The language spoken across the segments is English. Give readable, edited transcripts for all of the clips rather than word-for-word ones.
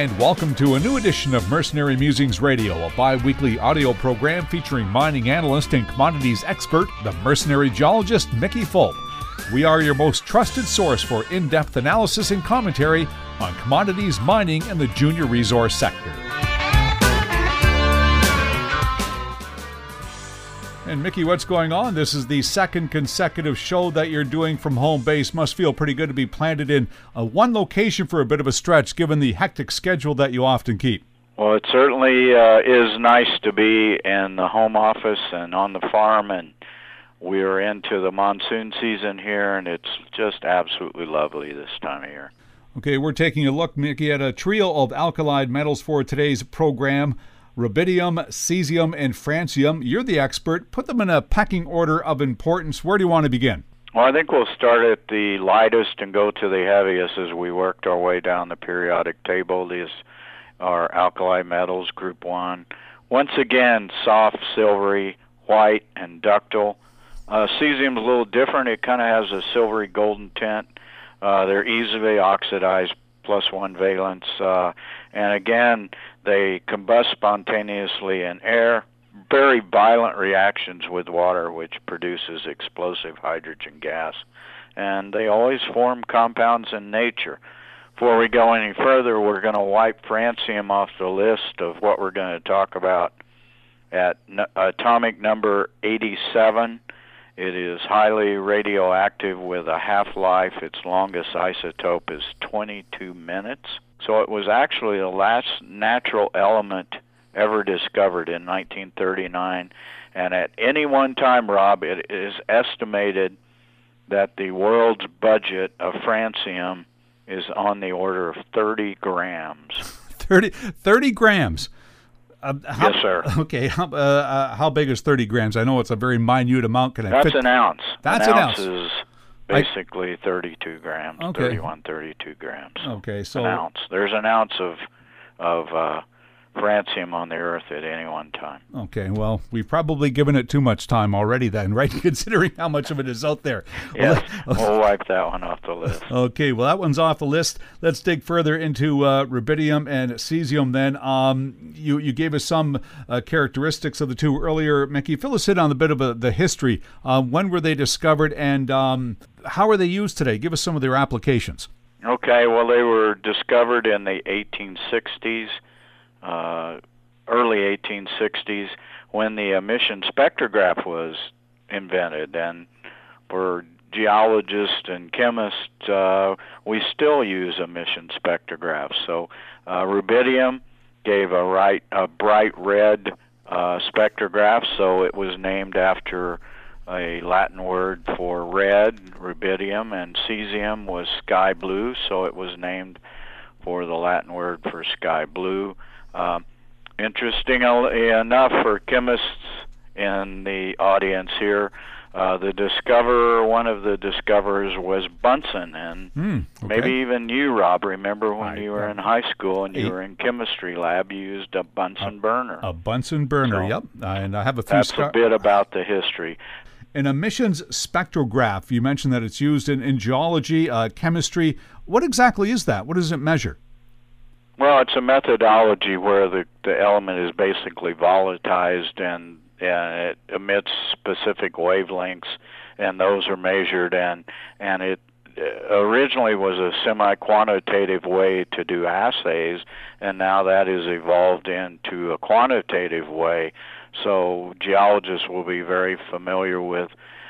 and welcome to a new edition of Mercenary Musings Radio, a bi-weekly audio program featuring mining analyst and commodities expert, the mercenary geologist Mickey Fulp. We are your most trusted source for in-depth analysis and commentary on commodities, mining, and the junior resource sector. And Mickey, what's going on? This is the second consecutive show that you're doing from home base. Must feel pretty good to be planted in one location for a bit of a stretch, given the hectic schedule that you often keep. Well, it certainly is nice to be in the home office and on the farm, and we're into the monsoon season here, and it's just absolutely lovely this time of year. Okay, we're taking a look, Mickey, at a trio of alkali metals for today's program. Rubidium, cesium, and francium. You're the expert. Put them in a pecking order of importance. Where do you want to begin? Well, I think we'll start at the lightest and go to the heaviest as we worked our way down the periodic table. These are alkali metals, group 1. Once again, soft, silvery, white, and ductile. Cesium's a little different. It kind of has a silvery golden tint. They're easily oxidized, +1 valence. And again, they combust spontaneously in air, very violent reactions with water, which produces explosive hydrogen gas. And they always form compounds in nature. Before we go any further, we're going to wipe francium off the list of what we're going to talk about. At atomic number 87, it is highly radioactive with a half-life. Its longest isotope is 22 minutes. So it was actually the last natural element ever discovered in 1939. And at any one time, Rob, it is estimated that the world's budget of francium is on the order of 30 grams. 30 grams? Yes, sir. Okay, how big is 30 grams? I know it's a very minute amount. That's an ounce. That's an ounce. Is basically 32 grams, okay. 32 grams. Okay, so an ounce. There's an ounce of francium on the Earth at any one time. Okay, well, we've probably given it too much time already then, right? Considering how much of it is out there. Yes, we'll wipe that one off the list. Okay, well, that one's off the list. Let's dig further into rubidium and cesium then. You gave us some characteristics of the two earlier. Mickey, fill us in on a bit of the history. When were they discovered, and how are they used today? Give us some of their applications. Okay, well, they were discovered in the 1860s. Early 1860s, when the emission spectrograph was invented. And for geologists and chemists, we still use emission spectrographs. So rubidium gave a bright red spectrograph, so it was named after a Latin word for red, rubidium, and cesium was sky blue, so it was named for the Latin word for sky blue. Interestingly enough, for chemists in the audience here, one of the discoverers was Bunsen, and maybe even you, Rob, remember when you were in high school and you were in chemistry lab, you used a Bunsen burner. A Bunsen burner, so yep. And I have a few. That's a bit about the history. An emissions spectrograph, you mentioned that it's used in geology, chemistry. What exactly is that? What does it measure? Well, it's a methodology where the element is basically volatilized and it emits specific wavelengths, and those are measured. And it originally was a semi-quantitative way to do assays, and now that is evolved into a quantitative way. So geologists will be very familiar with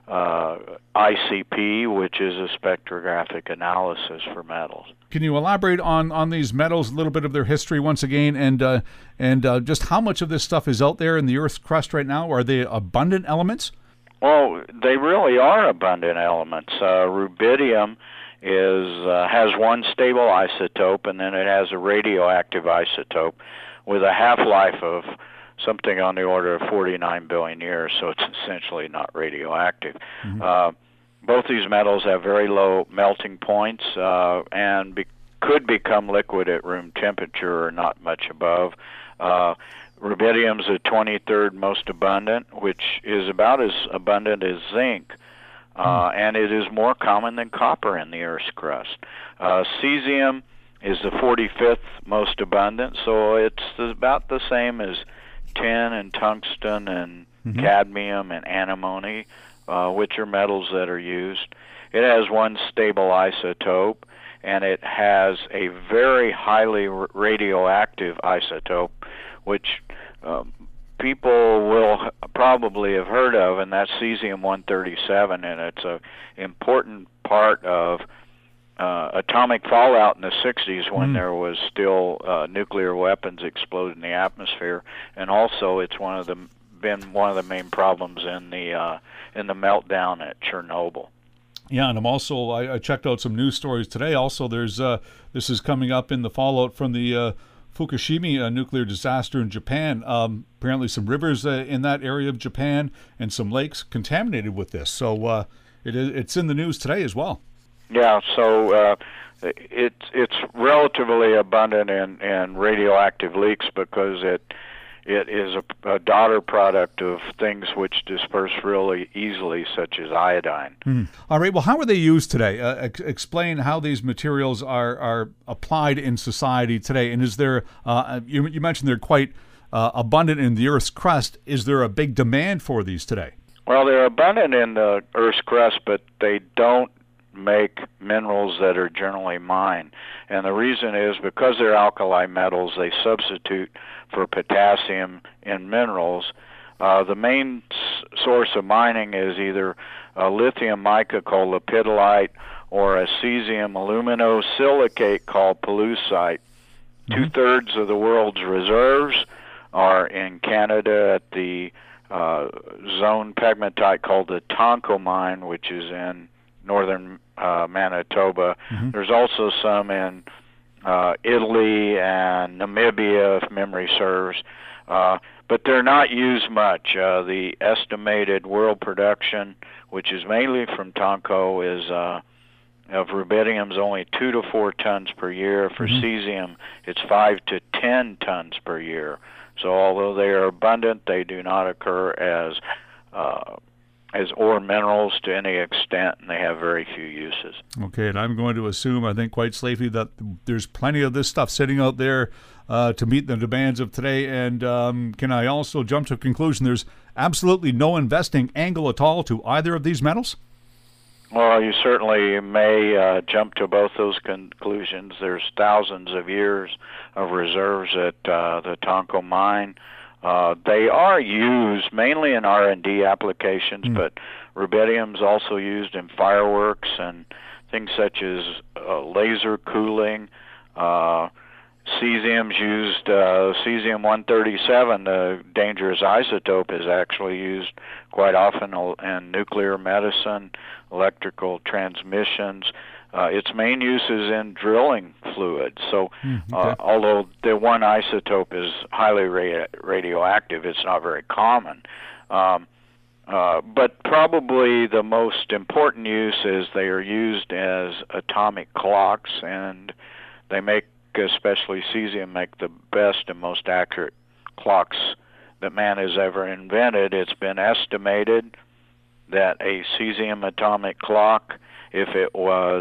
ICP, which is a spectrographic analysis for metals. Can you elaborate on these metals, a little bit of their history once again, and just how much of this stuff is out there in the Earth's crust right now? Are they abundant elements? Well, they really are abundant elements. Rubidium has one stable isotope, and then it has a radioactive isotope with a half-life of something on the order of 49 billion years, so it's essentially not radioactive. Mm-hmm. Both these metals have very low melting points and could become liquid at room temperature or not much above. Rubidium is the 23rd most abundant, which is about as abundant as zinc, and it is more common than copper in the Earth's crust. Cesium is the 45th most abundant, so it's about the same as tin and tungsten and cadmium and antimony, which are metals that are used. It has one stable isotope, and it has a very highly radioactive isotope, which people will probably have heard of, and that's cesium-137, and it's an important part of atomic fallout in the 60s when there was still nuclear weapons explode in the atmosphere, and also it's been one of the main problems in the meltdown at Chernobyl. Yeah, and I checked out some news stories today. Also, there's this is coming up in the fallout from the Fukushima nuclear disaster in Japan. Apparently, some rivers in that area of Japan and some lakes contaminated with this. So it's in the news today as well. Yeah, so it's relatively abundant in radioactive leaks because it is a daughter product of things which disperse really easily, such as iodine. All right. Well, how are they used today? Explain how these materials are applied in society today. And is there, you mentioned they're quite abundant in the Earth's crust. Is there a big demand for these today? Well, they're abundant in the Earth's crust, but they don't make minerals that are generally mined. And the reason is because they're alkali metals, they substitute for potassium in minerals. The main source of mining is either a lithium mica called lepidolite or a cesium aluminosilicate called pollucite. 2/3 of the world's reserves are in Canada at the zone pegmatite called the Tonko mine, which is in northern Manitoba. There's also some in Italy and Namibia, if memory serves, but they're not used much. The estimated world production, which is mainly from Tonko, is of rubidium is only 2 to 4 tons per year. For cesium, it's 5 to 10 tons per year. So although they are abundant, they do not occur as ore minerals to any extent, and they have very few uses. Okay, and I'm going to assume, I think quite safely, that there's plenty of this stuff sitting out there to meet the demands of today. And can I also jump to a conclusion? There's absolutely no investing angle at all to either of these metals? Well, you certainly may jump to both those conclusions. There's thousands of years of reserves at the Tonko mine. They are used mainly in R&D applications, but rubidium is also used in fireworks and things such as laser cooling. Cesium's used, cesium-137, the dangerous isotope, is actually used quite often in nuclear medicine, electrical transmissions. Its main use is in drilling fluids. So although the one isotope is highly radioactive, it's not very common. But probably the most important use is they are used as atomic clocks, and they make, especially cesium, make the best and most accurate clocks that man has ever invented. It's been estimated that a cesium atomic clock, if it was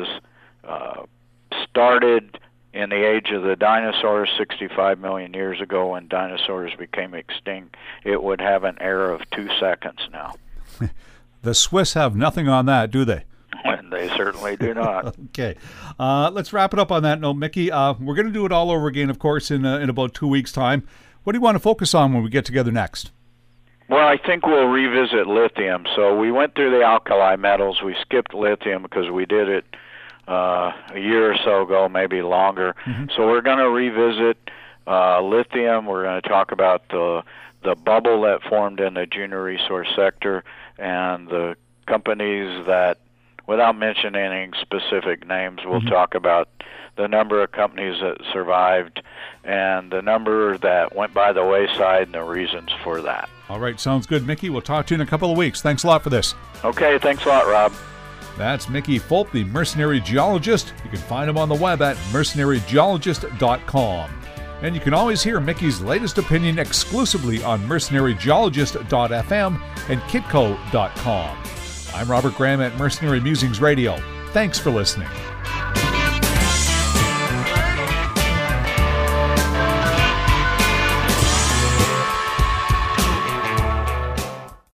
started in the age of the dinosaurs 65 million years ago when dinosaurs became extinct, it would have an error of 2 seconds now. The Swiss have nothing on that, do they? They certainly do not. Okay. Let's wrap it up on that note, Mickey. We're going to do it all over again, of course, in about 2 weeks' time. What do you want to focus on when we get together next? Well, I think we'll revisit lithium. So we went through the alkali metals. We skipped lithium because we did it a year or so ago, maybe longer. So we're going to revisit lithium. We're going to talk about the bubble that formed in the junior resource sector and the companies that, without mentioning any specific names, we'll talk about the number of companies that survived and the number that went by the wayside and the reasons for that. All right, sounds good, Mickey. We'll talk to you in a couple of weeks. Thanks a lot for this. Okay, thanks a lot, Rob. That's Mickey Fulp, the mercenary geologist. You can find him on the web at mercenarygeologist.com. And you can always hear Mickey's latest opinion exclusively on mercenarygeologist.fm and kitco.com. I'm Robert Graham at Mercenary Musings Radio. Thanks for listening.